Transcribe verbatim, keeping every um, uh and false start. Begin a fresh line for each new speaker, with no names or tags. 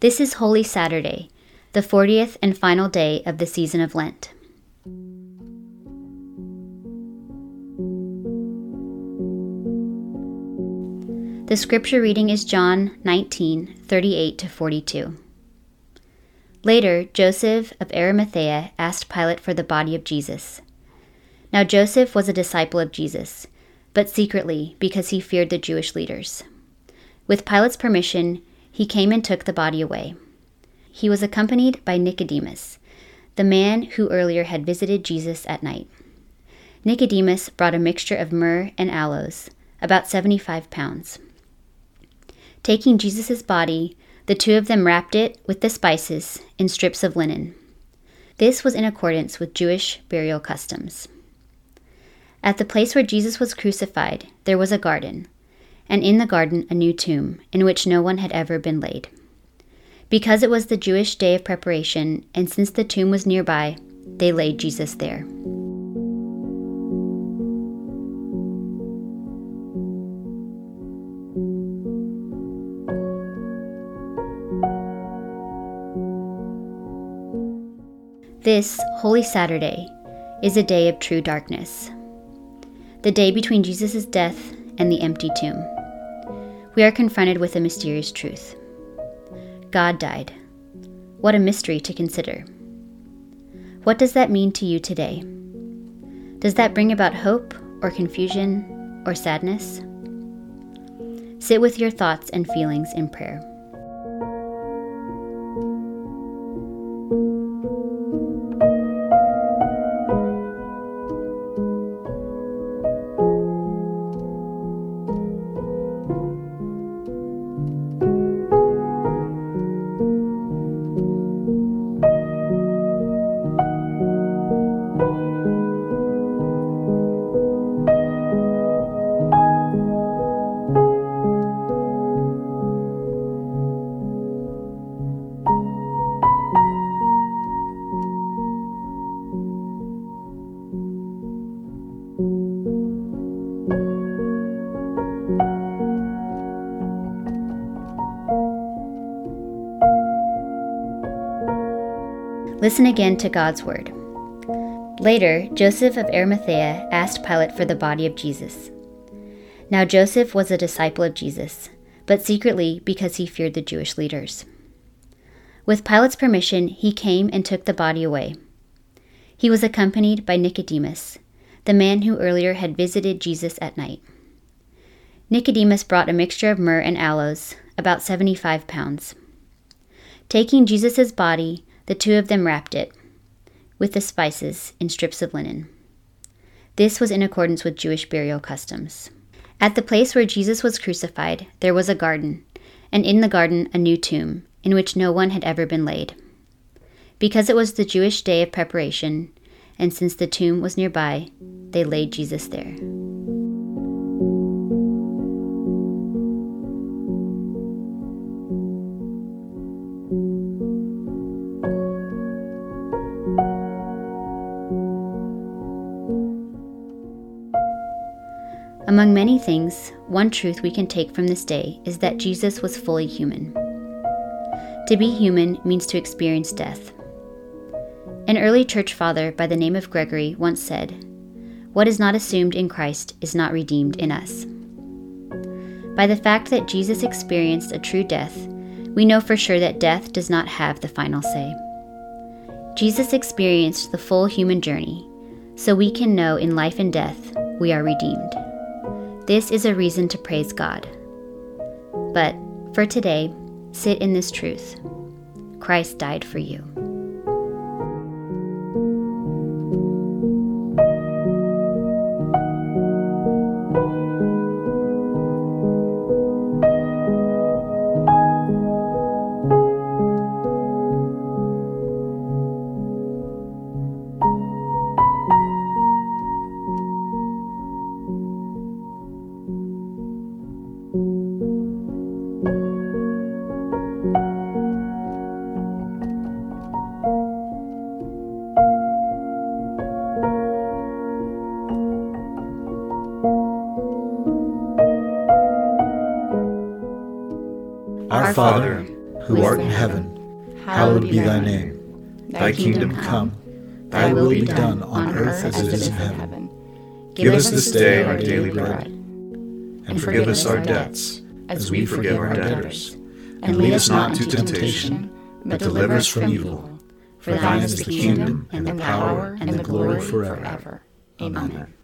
This is Holy Saturday, the fortieth and final day of the season of Lent. The scripture reading is John nineteen, thirty-eight to forty-two. Later, Joseph of Arimathea asked Pilate for the body of Jesus. Now Joseph was a disciple of Jesus, but secretly because he feared the Jewish leaders. With Pilate's permission, he came and took the body away. He was accompanied by Nicodemus, the man who earlier had visited Jesus at night. Nicodemus brought a mixture of myrrh and aloes, about seventy-five pounds. Taking Jesus' body, the two of them wrapped it with the spices in strips of linen. This was in accordance with Jewish burial customs. At the place where Jesus was crucified, there was a garden, and in the garden a new tomb, in which no one had ever been laid. Because it was the Jewish day of preparation, and since the tomb was nearby, they laid Jesus there. This Holy Saturday is a day of true darkness, the day between Jesus' death and the empty tomb. We are confronted with a mysterious truth. God died. What a mystery to consider. What does that mean to you today? Does that bring about hope or confusion or sadness? Sit with your thoughts and feelings in prayer. Listen again to God's word. Later, Joseph of Arimathea asked Pilate for the body of Jesus. Now Joseph was a disciple of Jesus, but secretly because he feared the Jewish leaders. With Pilate's permission, he came and took the body away. He was accompanied by Nicodemus, the man who earlier had visited Jesus at night. Nicodemus brought a mixture of myrrh and aloes, about seventy-five pounds. Taking Jesus' body, the two of them wrapped it with the spices in strips of linen. This was in accordance with Jewish burial customs. At the place where Jesus was crucified, there was a garden, and in the garden a new tomb, in which no one had ever been laid. Because it was the Jewish day of preparation, and since the tomb was nearby, they laid Jesus there. Among many things, one truth we can take from this day is that Jesus was fully human. To be human means to experience death. An early church father by the name of Gregory once said, "What is not assumed in Christ is not redeemed in us." By the fact that Jesus experienced a true death, we know for sure that death does not have the final say. Jesus experienced the full human journey, so we can know in life and death we are redeemed. This is a reason to praise God. But for today, sit in this truth. Christ died for you.
Our Father, who art in heaven, hallowed be thy name. Thy kingdom come, thy will be done on earth as it is in heaven. Give us this day our daily bread, and forgive us our debts, as we forgive our debtors. And lead us not into temptation, but deliver us from evil. For thine is the kingdom, and the power, and the glory forever. Amen.